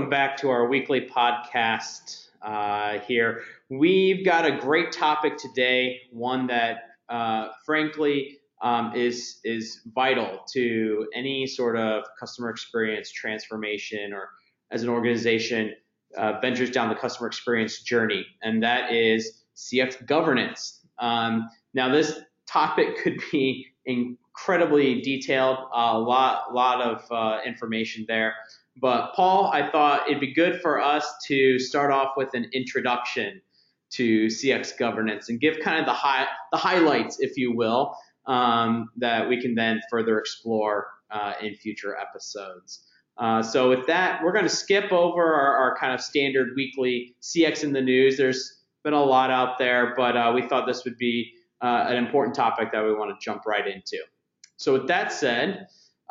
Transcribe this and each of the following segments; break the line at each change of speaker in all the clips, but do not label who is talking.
welcome back to our weekly podcast here. We've got a great topic today, one that frankly is vital to any sort of customer experience transformation or as an organization ventures down the customer experience journey, and that is CX governance. Now, this topic could be incredibly detailed, a lot of information there. But Paul, I thought it'd be good for us to start off with an introduction to CX governance and give kind of the highlights, if you will, that we can then further explore in future episodes. So with that, we're going to skip over our kind of standard weekly CX in the news. There's been a lot out there, but we thought this would be an important topic that we want to jump right into. So with that said,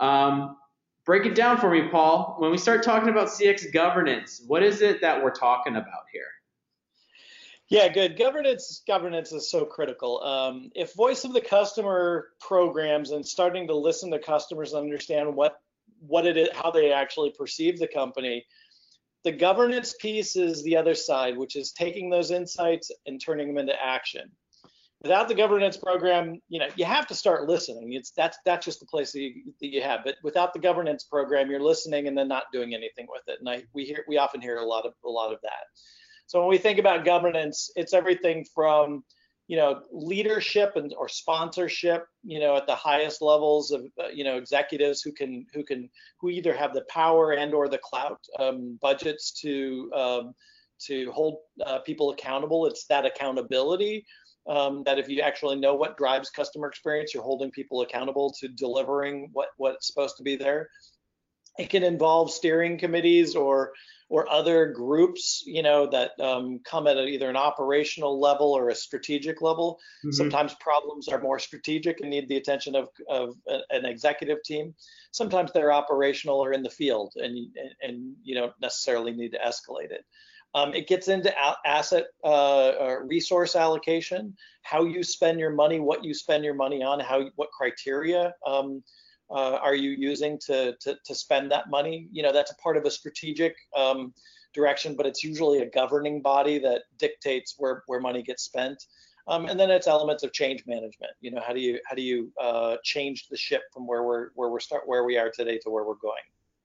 break it down for me, Paul. When we start talking about CX governance, what is it that we're talking about here?
Yeah, good. Governance is so critical. If voice of the customer programs and starting to listen to customers and understand what it is, how they actually perceive the company, the governance piece is the other side, which is taking those insights and turning them into action. Without the governance program, you have to start listening. That's just the place that you have. But without the governance program, you're listening and then not doing anything with it. And we often hear a lot of that. So when we think about governance, it's everything from leadership or sponsorship, at the highest levels of executives who either have the power and or the clout, budgets to hold people accountable. It's that accountability. That if you actually know what drives customer experience, you're holding people accountable to delivering what's supposed to be there. It can involve steering committees or other groups, that come at either an operational level or a strategic level. Mm-hmm. Sometimes problems are more strategic and need the attention of an executive team. Sometimes they're operational or in the field, and you don't necessarily need to escalate it. It gets into asset resource allocation, how you spend your money, what you spend your money on, what criteria are you using to spend that money. That's a part of a strategic direction, but it's usually a governing body that dictates where money gets spent. And then it's elements of change management. How do you change the ship from where we are today to where we're going?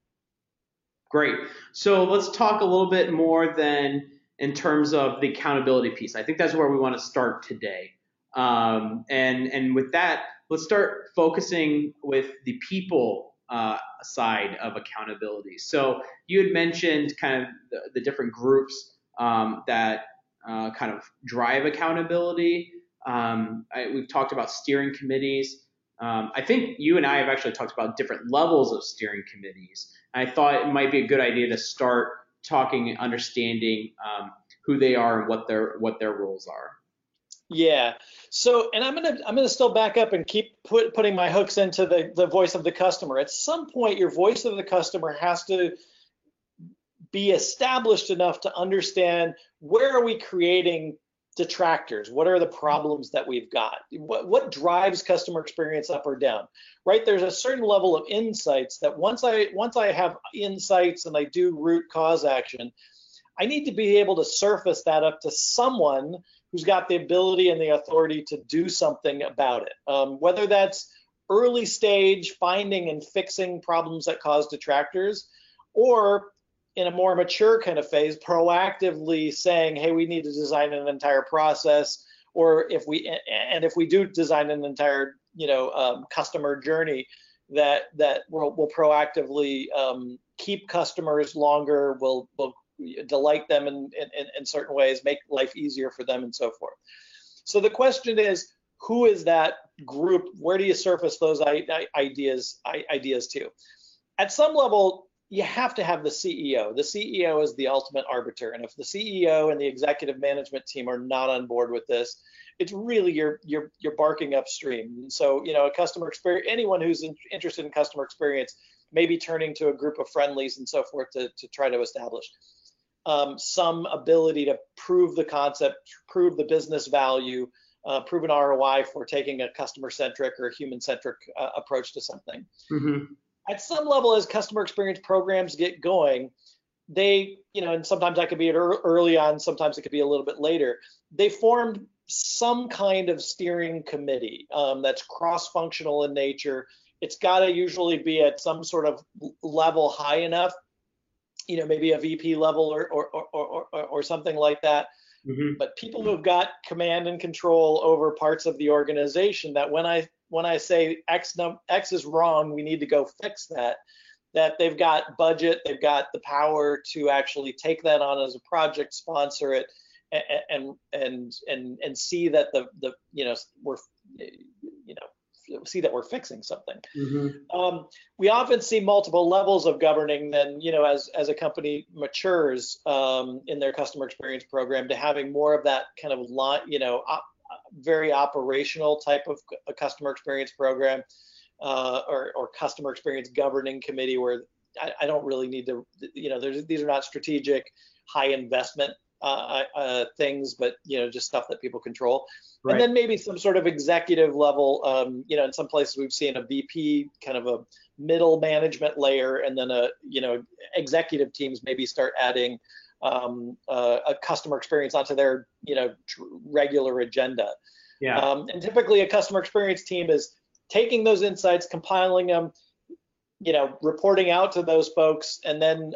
Great. So let's talk a little bit more then in terms of the accountability piece. I think that's where we want to start today. And with that, let's start focusing with the people side of accountability. So you had mentioned kind of the different groups that kind of drive accountability. We've talked about steering committees. I think you and I have actually talked about different levels of steering committees. I thought it might be a good idea to start talking and understanding who they are and what their roles are.
Yeah. So, and I'm gonna still back up and keep putting my hooks into the voice of the customer. At some point, your voice of the customer has to be established enough to understand where are we creating detractors? What are the problems that we've got? What drives customer experience up or down? Right? There's a certain level of insights that once I have insights and I do root cause action, I need to be able to surface that up to someone who's got the ability and the authority to do something about it. Whether that's early stage finding and fixing problems that cause detractors, or in a more mature kind of phase, proactively saying, hey, we need to design an entire process, or if we do design an entire customer journey that will proactively keep customers longer, will delight them in certain ways, make life easier for them, and so forth. So the question is, who is that group? Where do you surface those ideas to? At some level, you have to have the CEO. The CEO is the ultimate arbiter, and if the CEO and the executive management team are not on board with this, it's really you're barking upstream. And so, a customer experience, anyone who's interested in customer experience may be turning to a group of friendlies and so forth to try to establish some ability to prove the concept, prove the business value, prove an ROI for taking a customer-centric or human-centric approach to something. Mm-hmm. At some level, as customer experience programs get going, they, and sometimes that could be early on, sometimes it could be a little bit later. They formed some kind of steering committee that's cross-functional in nature. It's got to usually be at some sort of level high enough, maybe a VP level or something like that.
Mm-hmm.
But people who've got command and control over parts of the organization, that when I say X is wrong, we need to go fix that. That they've got budget, they've got the power to actually take that on as a project, sponsor it, and see that we're see that we're fixing something.
Mm-hmm.
We often see multiple levels of governing. Then, as a company matures in their customer experience program, to having more of that kind of very operational type of a customer experience program. Or customer experience governing committee, where I don't really need to, these are not strategic, high investment things, but just stuff that people control. Right. And then maybe some sort of executive level. In some places we've seen a VP, kind of a middle management layer, and then executive teams maybe start adding a customer experience onto their regular agenda.
Yeah.
And typically a customer experience team is taking those insights, compiling them, reporting out to those folks, and then,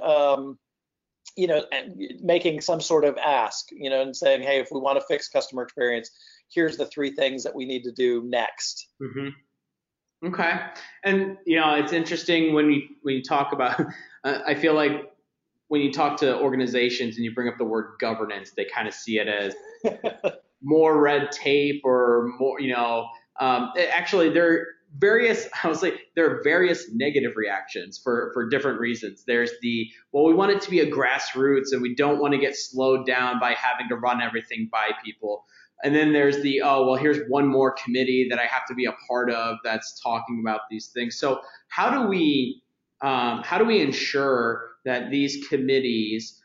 making some sort of ask, and saying, hey, if we want to fix customer experience, here's the 3 things that we need to do next.
Mm-hmm. Okay. And, it's interesting when you talk about, I feel like when you talk to organizations and you bring up the word governance, they kind of see it as more red tape or more, actually, there are various negative reactions for different reasons. There's we want it to be a grassroots and we don't want to get slowed down by having to run everything by people. And then there's here's one more committee that I have to be a part of that's talking about these things. So how do we ensure that these committees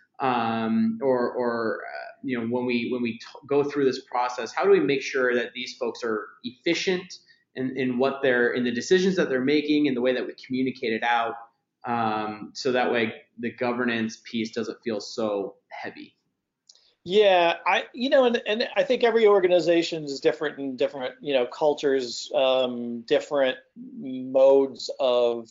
when we go through this process, how do we make sure that these folks are efficient in the decisions that they're making and the way that we communicate it out, so that way the governance piece doesn't feel so heavy?
Yeah, and I think every organization is different in different, cultures, different modes of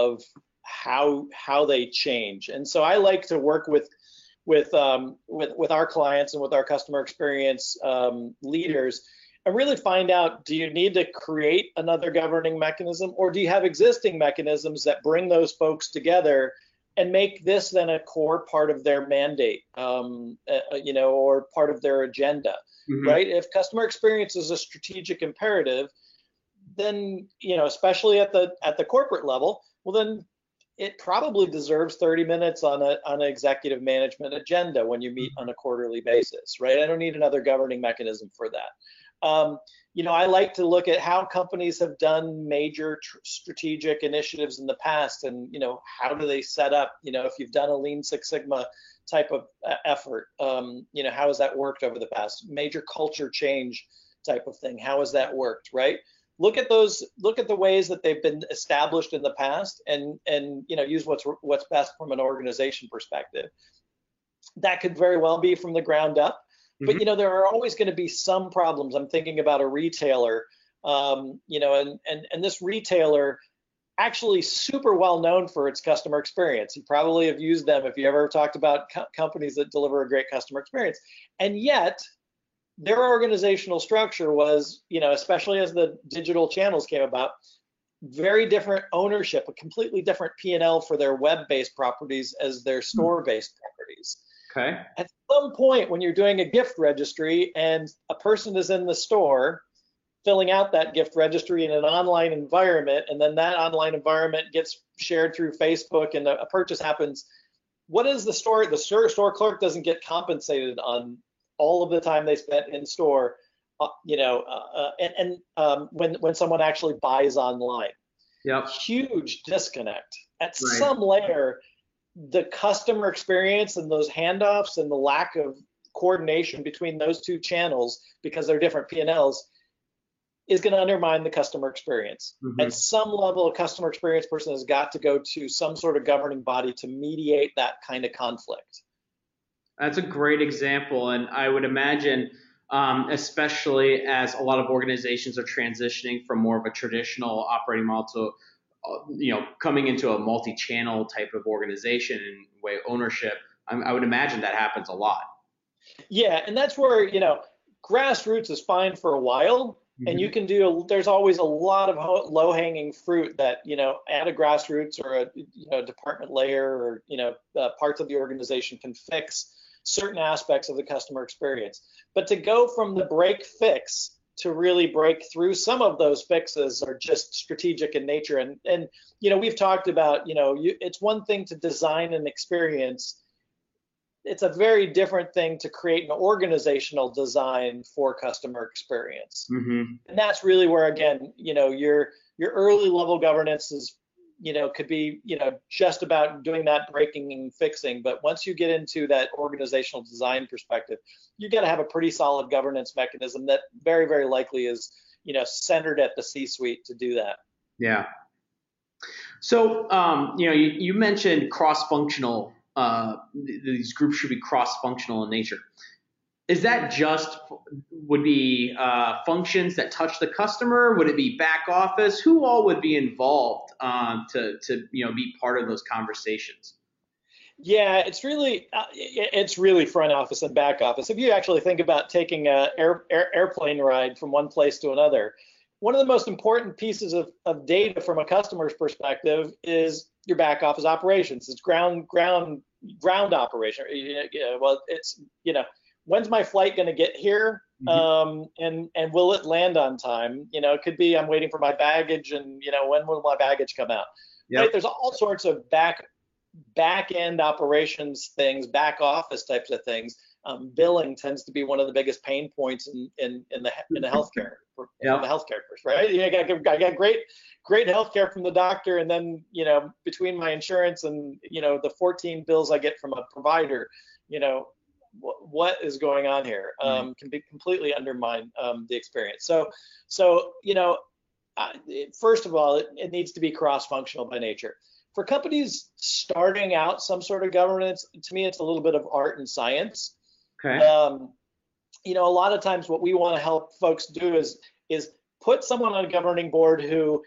how they change. And so I like to work with our clients and with our customer experience leaders, and really find out, do you need to create another governing mechanism, or do you have existing mechanisms that bring those folks together and make this then a core part of their mandate, or part of their agenda, mm-hmm. right? If customer experience is a strategic imperative, then, especially at the corporate level, well, then it probably deserves 30 minutes on an executive management agenda when you meet on a quarterly basis, right? I don't need another governing mechanism for that. I like to look at how companies have done major strategic initiatives in the past, and how do they set up, if you've done a Lean Six Sigma type of effort, how has that worked over the past? Major culture change type of thing, how has that worked, right? Look at the ways that they've been established in the past, and use what's best from an organization perspective. That could very well be from the ground up. But there are always going to be some problems. I'm thinking about a retailer, and this retailer actually super well known for its customer experience. You probably have used them if you ever talked about companies that deliver a great customer experience. And yet, their organizational structure was, especially as the digital channels came about, very different ownership, a completely different P&L for their web-based properties as their store-based properties.
Okay.
At some point, when you're doing a gift registry and a person is in the store filling out that gift registry in an online environment, and then that online environment gets shared through Facebook and a purchase happens, what is the store clerk doesn't get compensated on all of the time they spent in store, when someone actually buys online.
Yep.
Huge disconnect. At
Right.
some layer, the customer experience and those handoffs and the lack of coordination between those two channels, because they're different P&Ls, is going to undermine the customer experience.
Hmm.
At some level, a customer experience person has got to go to some sort of governing body to mediate that kind of conflict.
That's a great example, and I would imagine, especially as a lot of organizations are transitioning from more of a traditional operating model to, coming into a multi-channel type of organization and way of ownership. I would imagine that happens a lot.
Yeah, and that's where, grassroots is fine for a while, and you
Hmm.
can there's always a lot of low-hanging fruit that, at a grassroots or a department layer or, parts of the organization can fix certain aspects of the customer experience. But to go from the break fix to really break through, some of those fixes are just strategic in nature. And we've talked about, it's one thing to design an experience. It's a very different thing to create an organizational design for customer experience.
Hmm.
And that's really where, again, your early level governance is, could be, just about doing that breaking and fixing. But once you get into that organizational design perspective, you got to have a pretty solid governance mechanism that very, very likely is, centered at the C-suite to do that.
Yeah. So, you mentioned cross-functional. These groups should be cross-functional in nature. Is that just would be functions that touch the customer? Would it be back office? Who all would be involved to be part of those conversations?
Yeah, it's really front office and back office. If you actually think about taking a airplane ride from one place to another, one of the most important pieces of data from a customer's perspective is your back office operations. It's ground operation. Well, it's when's my flight going to get here, and will it land on time? It could be I'm waiting for my baggage, and when will my baggage come out?
Yep.
Right? There's all sorts of back end operations things, back office types of things. Billing tends to be one of the biggest pain points in the healthcare,
Yep.
in the healthcare course, right? I got great healthcare from the doctor, and then between my insurance and the 14 bills I get from a provider, what is going on here, can be completely undermine the experience. So first of all, it needs to be cross-functional by nature. For companies starting out some sort of governance, to me, it's a little bit of art and science.
Okay.
A lot of times what we want to help folks do is put someone on a governing board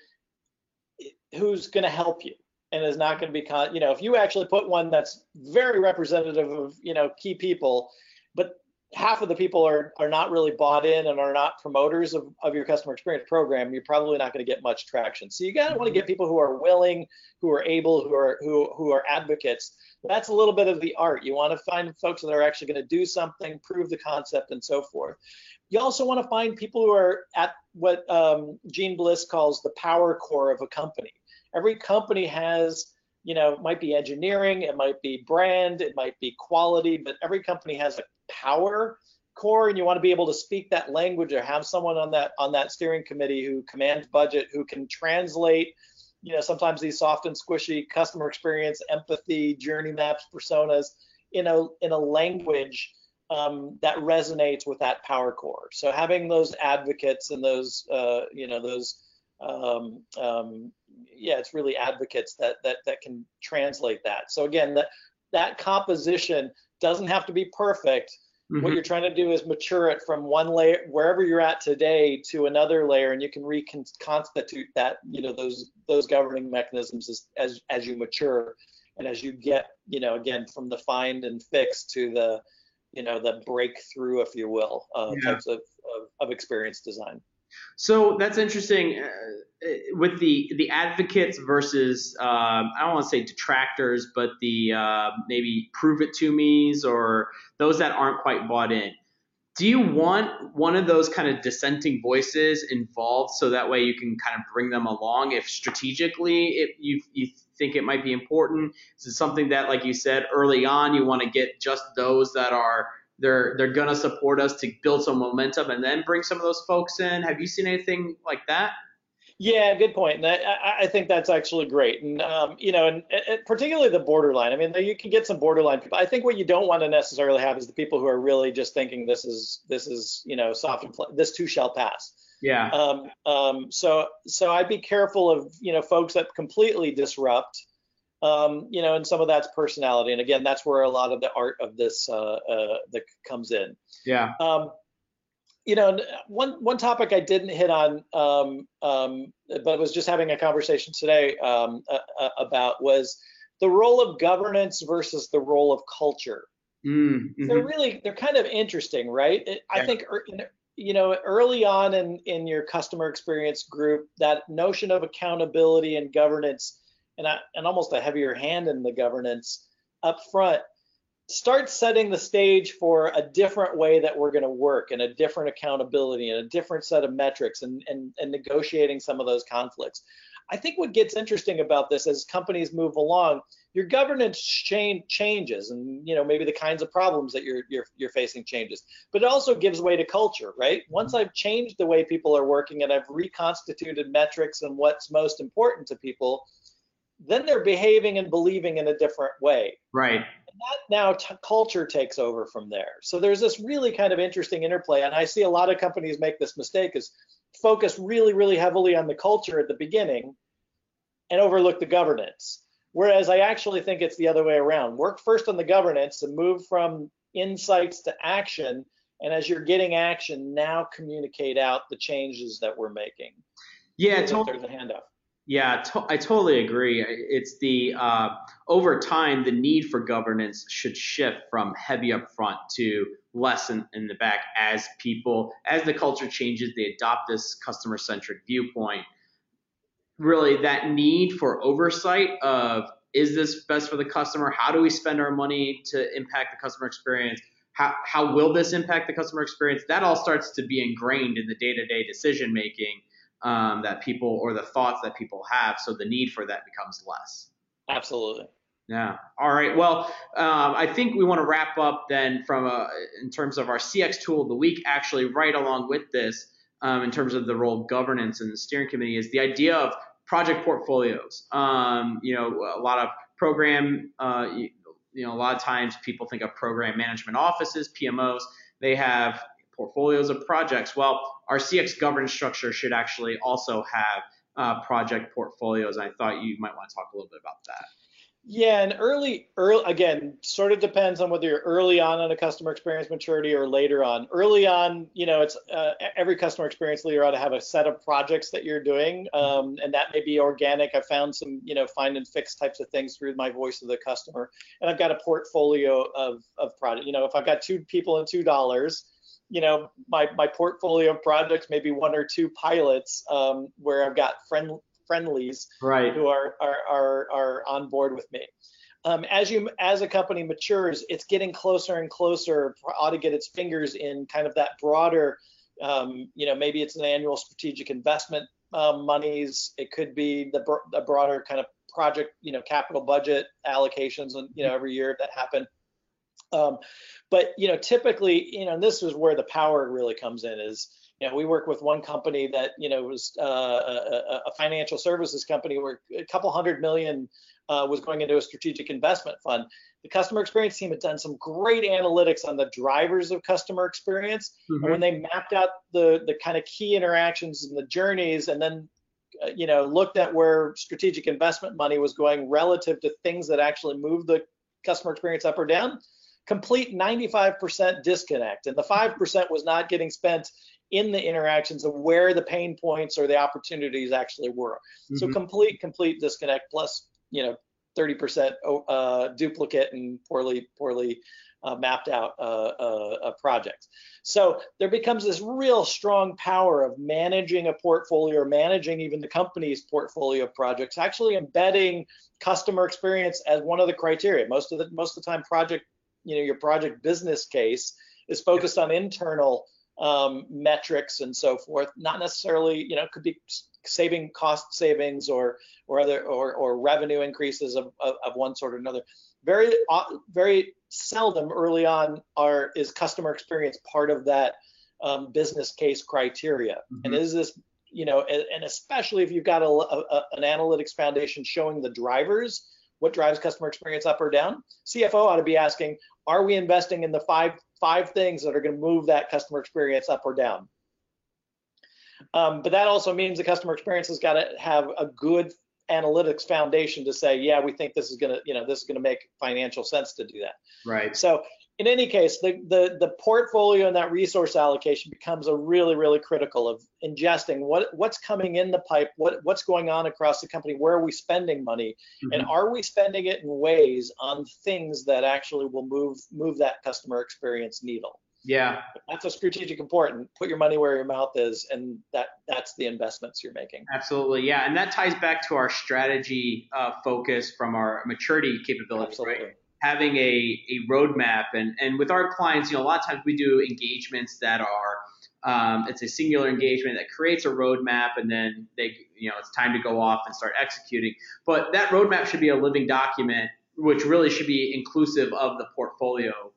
who's going to help you and is not going to be, if you actually put one that's very representative of, key people, but half of the people are not really bought in and are not promoters of your customer experience program, you're probably not going to get much traction. So you got to want to get people who are willing, who are able, who are advocates. That's a little bit of the art. You want to find folks that are actually going to do something, prove the concept, and so forth. You also want to find people who are at what Gene Bliss calls the power core of a company. Every company has, might be engineering, it might be brand, it might be quality, but every company has a power core, and you want to be able to speak that language or have someone on that steering committee who commands budget, who can translate, sometimes these soft and squishy customer experience, empathy, journey maps, personas in a language that resonates with that power core. So having those advocates and those, it's really advocates that can translate that. So again, that composition doesn't have to be perfect. Mm-hmm. What you're trying to do is mature it from one layer, wherever you're at today, to another layer, and you can reconstitute that, those governing mechanisms as you mature, and as you get, again, from the find and fix to the breakthrough, if you will, types of experience design.
So that's interesting with the advocates versus I don't want to say detractors, but the maybe prove it to me's or those that aren't quite bought in. Do you want one of those kind of dissenting voices involved so that way you can kind of bring them along if strategically you think it might be important? Is it something that, like you said early on, you want to get just those that are they're going to support us to build some momentum and then bring some of those folks in? Have you seen anything like that?
Yeah, good point. And I think that's actually great. And, and particularly the borderline. I mean, you can get some borderline people. I think what you don't want to necessarily have is the people who are really just thinking this is soft and this too shall pass.
Yeah.
So I'd be careful of, folks that completely disrupt, and some of that's personality. And again, that's where a lot of the art of this that comes in.
Yeah.
One topic I didn't hit on, but was just having a conversation today about was the role of governance versus the role of culture.
Mm-hmm.
They're kind of interesting, right? I think, early on in your customer experience group, that notion of accountability and governance, and almost a heavier hand in the governance up front, start setting the stage for a different way that we're going to work, and a different accountability and a different set of metrics, and negotiating some of those conflicts. I think what gets interesting about this as companies move along, your governance changes, and maybe the kinds of problems that you're facing changes, but it also gives way to culture, right? Once I've changed the way people are working and I've reconstituted metrics and what's most important to people, then they're behaving and believing in a different way.
Right.
And that now culture takes over from there. So there's this really kind of interesting interplay, and I see a lot of companies make this mistake, is focus really, really heavily on the culture at the beginning and overlook the governance. Whereas I actually think it's the other way around. Work first on the governance and move from insights to action. And as you're getting action, now communicate out the changes that we're making.
Yeah,
There's a handoff.
Yeah, I totally agree. It's the over time, the need for governance should shift from heavy up front to less in the back, as the culture changes, they adopt this customer centric viewpoint. Really, that need for oversight of, is this best for the customer? How do we spend our money to impact the customer experience? How will this impact the customer experience? That all starts to be ingrained in the day-to-day decision making that people, or the thoughts that people have. So the need for that becomes less.
Absolutely.
Yeah. All right. Well, I think we want to wrap up then in terms of our CX tool of the week, actually right along with this, in terms of the role of governance in the steering committee, is the idea of project portfolios. A lot of a lot of times people think of program management offices, PMOs. They have portfolios of projects. Well, our CX governance structure should actually also have project portfolios. I thought you might want to talk a little bit about that.
Yeah, and early again, sort of depends on whether you're early on in a customer experience maturity or later on. Early on, it's every customer experience leader ought to have a set of projects that you're doing, and that may be organic. I found some, find and fix types of things through my voice of the customer, and I've got a portfolio of projects. If I've got 2 people and $2, my portfolio of projects may be 1 or 2 pilots where I've got friendlies,
right,
who are on board with me. As a company matures, it's getting closer and closer, ought to get its fingers in kind of that broader, maybe it's an annual strategic investment monies. It could be the broader kind of project, capital budget allocations, and every year that happen. But typically, and this is where the power really comes in, is we work with one company that was a financial services company where a couple $100 million was going into a strategic investment fund. The customer experience team had done some great analytics on the drivers of customer experience, and when they mapped out the kind of key interactions and the journeys, and then looked at where strategic investment money was going relative to things that actually move the customer experience up or down, complete 95% disconnect, and the 5% was not getting spent in the interactions of where the pain points or the opportunities actually were. So complete disconnect, plus 30% duplicate and poorly mapped out projects. So there becomes this real strong power of managing a portfolio, or managing even the company's portfolio of projects, actually embedding customer experience as one of the criteria. Most of the time, your project business case is focused on internal metrics and so forth, not necessarily, could be cost savings or revenue increases of one sort or another. Very seldom early on is customer experience part of that business case criteria. And is this, and especially if you've got an analytics foundation showing the drivers, what drives customer experience up or down, CFO ought to be asking, are we investing in the five things that are going to move that customer experience up or down? But that also means the customer experience has got to have a good analytics foundation to say, yeah, we think this is going to, this is going to make financial sense to do that.
Right.
So in any case, the portfolio and that resource allocation becomes a really, really critical of ingesting what's coming in the pipe, what's going on across the company, where are we spending money, and are we spending it in ways on things that actually will move that customer experience needle.
Yeah.
That's a strategic important. Put your money where your mouth is, and that's the investments you're making.
Absolutely. Yeah. And that ties back to our strategy focus from our maturity capability,
Absolutely.
right? Having a roadmap, and with our clients, a lot of times we do engagements that are it's a singular engagement that creates a roadmap, and then it's time to go off and start executing. But that roadmap should be a living document, which really should be inclusive of the portfolio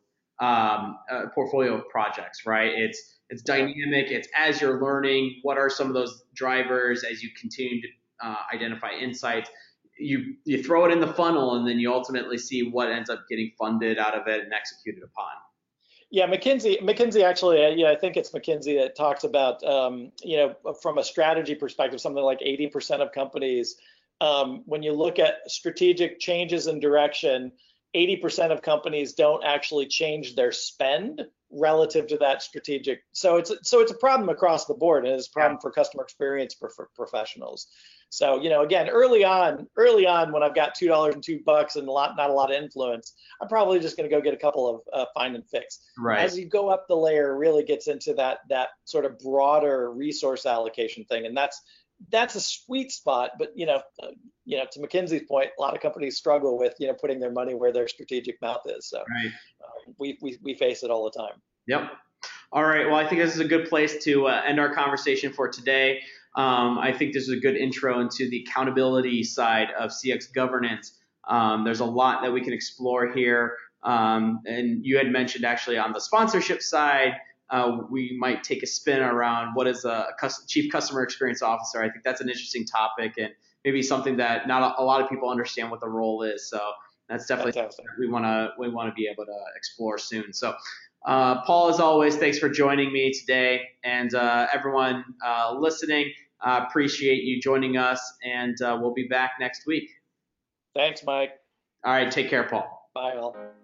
of projects, right? It's dynamic. It's as you're learning, what are some of those drivers as you continue to identify insights. You throw it in the funnel, and then you ultimately see what ends up getting funded out of it and executed upon.
Yeah, McKinsey actually, I think it's McKinsey that talks about, from a strategy perspective, something like 80% of companies, when you look at strategic changes in direction, 80% of companies don't actually change their spend relative to that strategic. So it's a problem across the board, and it's a problem for customer experience professionals. So, again, early on when I've got $2 and $2 and not a lot of influence, I'm probably just going to go get a couple of find and fix.
Right.
As you go up the layer, it really gets into that sort of broader resource allocation thing, and that's a sweet spot. But to McKinsey's point, a lot of companies struggle with putting their money where their strategic mouth is. So
right.
We face it all the time.
Yep. All right. Well, I think this is a good place to end our conversation for today. I think this is a good intro into the accountability side of CX governance. There's a lot that we can explore here. And you had mentioned actually on the sponsorship side, we might take a spin around what is a chief customer experience officer. I think that's an interesting topic, and maybe something that not a lot of people understand what the role is. So that's definitely something that we want to be able to explore soon. So Paul, as always, thanks for joining me today, and everyone listening, appreciate you joining us, and we'll be back next week.
Thanks, Mike.
All right, take care, Paul.
Bye, all.